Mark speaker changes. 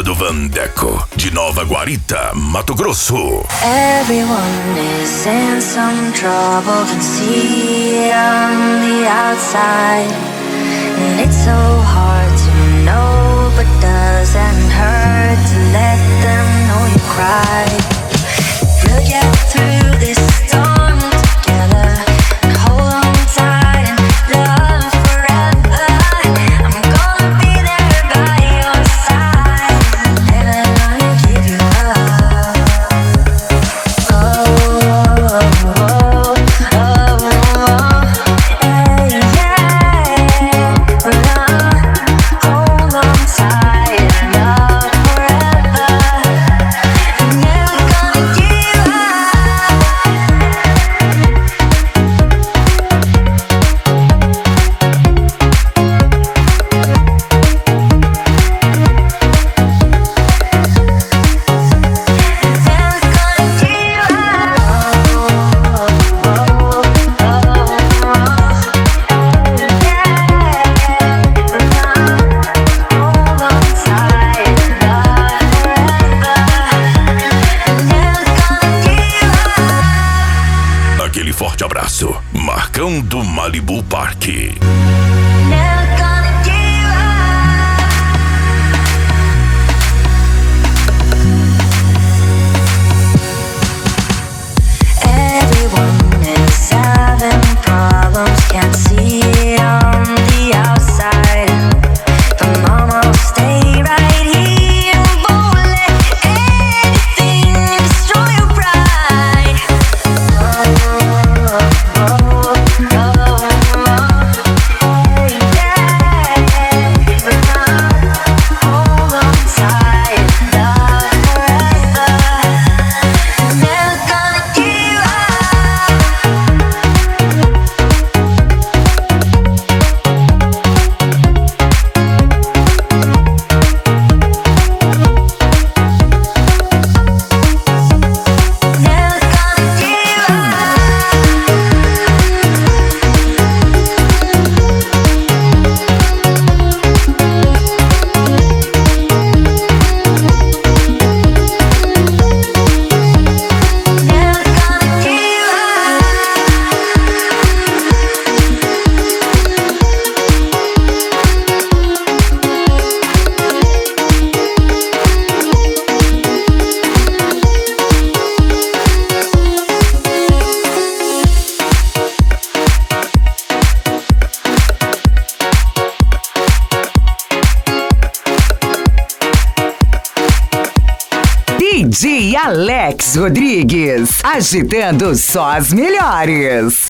Speaker 1: Casa do Vandeco, de Nova Guarita, Mato Grosso.
Speaker 2: Everyone is in some trouble, can see it on the outside. And it's so hard to know, but doesn't hurt to let them know you cried. We'll get through this storm together and hold on tight and love forever. I'm gonna be there by your side, never gonna give you up. Oh, oh, oh, oh, oh, yeah, yeah. Hold on tight and love forever. I'm never gonna give up.
Speaker 1: Aquele forte abraço, Marcão do Malibu Parque.
Speaker 2: Everyone is having problems, can't see it on the outside. But mama, stay right here and won't let anything destroy your pride. Oh, oh, oh, yeah. Hold on tight, love forever. I'm never gonna give up. Never gonna give up. Never gonna give
Speaker 3: DJ Alex Rodrigues, agitando só as melhores.